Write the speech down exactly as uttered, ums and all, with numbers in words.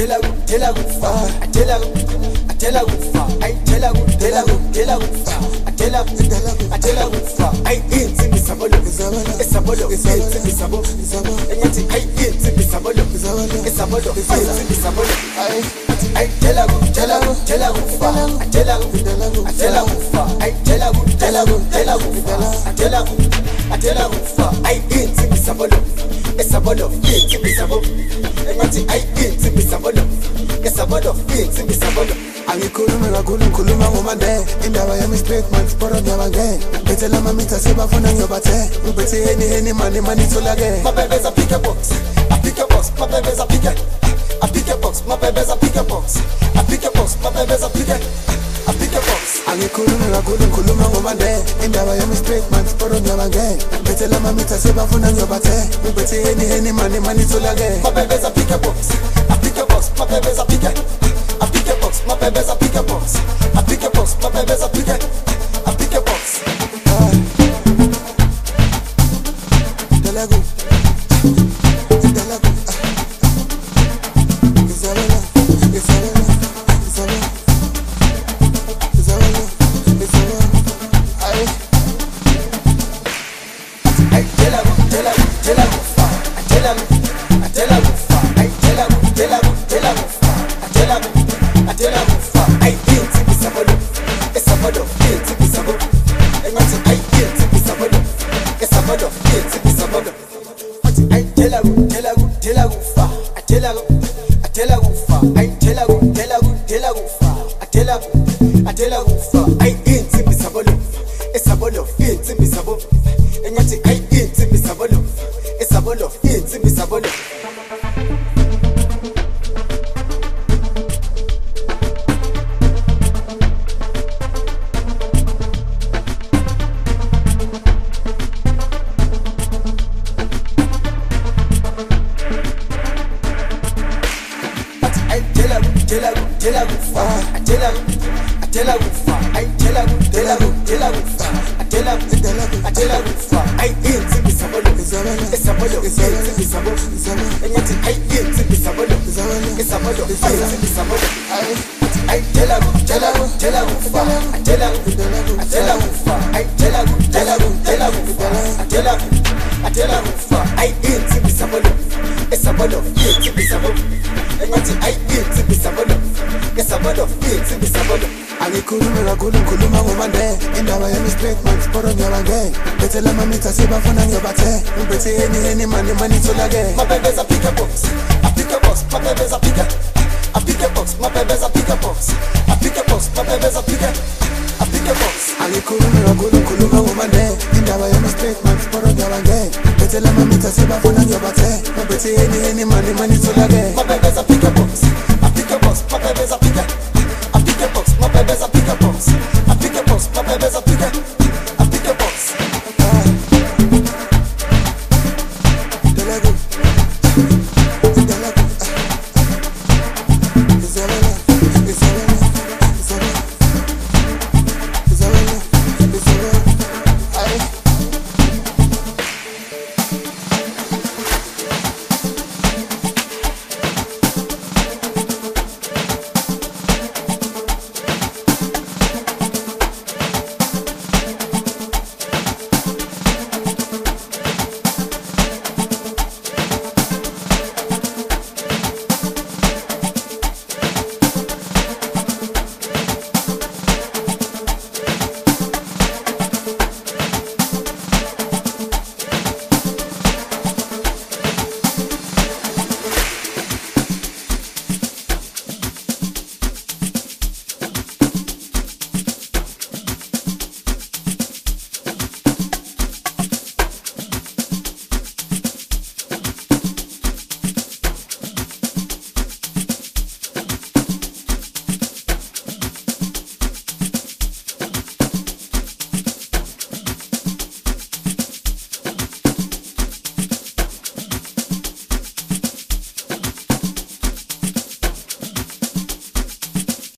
tell her, tell her, I tell her, I tell her, I tell her, tell her, tell her, I tell her, I tell her, I ain't in the sabolo, it's a bolo, it's in the sabolo, and yet I ain't in the sabolo, it's a bolo, it's in the sabolo. I tell her, tell her, tell her, I tell her, I tell her, I tell her, tell her, tell her, I tell her, I tell her, I ain't in the sabolo, it's a bolo, it's in the sabolo, and yet I ain't in the sabolo, it's a bolo, it's in the sabolo. Angikhuluma kakhulu ngikhuluma ngomande indawo yami straight man sporo ngiyabangena bethela mamita sebafuna ngiyobathe ngibethe heni heni mani mani tholake my baby's a pick a box I pick a box my baby's a pick a I pick a box my baby's a pick a box I pick a box my baby's a pick a I pick a box angikhuluma kakhulu ngikhuluma ngomande indawo yami straight man sporo ngiyabangena bethela mamita sebafuna ngiyobathe ngibethe heni heni mani mani tholake my baby's a pick a box I pick a box my baby's a pick a I pick a box, my baby's a pick a box. I pick a box, my baby's a pick a I pick a box. Dalago, Dalago, Isabella, Isabella, Isabella, Isabella, Isabella. I, I tell her, tell her, tell her, I tell her, I tell her, I tell her, tell her, tell her, I tell her. I tell her I ain't in the sabolo, it's a bolo, ain't in the sabolo. And I say I ain't in the sabolo, it's a bolo, ain't in the sabolo. I tell her, tell her, tell her, I tell her, I tell her, I tell her, tell her, tell her, I tell her, I tell her I ain't in the sabolo, it's a bolo, ain't in the sabolo. And I say I ain't in the sabolo, it's a bolo, ain't in the sabolo. Tell her, tell her, I tell her, I tell her, I tell her, tell her, tell her, I tell her, I tell her, I ain't in the sabolo, it's a bolo, it's in the sabolo, and yet I ain't in the sabolo, it's a bolo, it's in the sabolo. I tell her, tell her, tell her, I tell her, I tell her, I tell her, tell her, tell her, I tell her, I tell her, I ain't in the sabolo, it's a bolo, it's in the sabolo. And yet I ain't in the sabolo, it's a bolo, it's in the sabolo. angikhuluma kakhulu ngikhuluma ngomande indawo yami straight man sporo ngiyabangena bethela mamita sebafuna ngiyobathe ngibethe heni heni mani mani tholake my baby's a pick a box I pick a box my baby's a pick a I pick a box my baby's a pick a box I pick a box my baby's a pick a I pick a box angikhuluma kakhulu ngikhuluma ngomande indawo yami straight man sporo ngiyabangena bethela mamita sebafuna ngiyobathe ngibethe heni heni mani mani tholake my baby's a pick a box I pick a box my baby's a pick a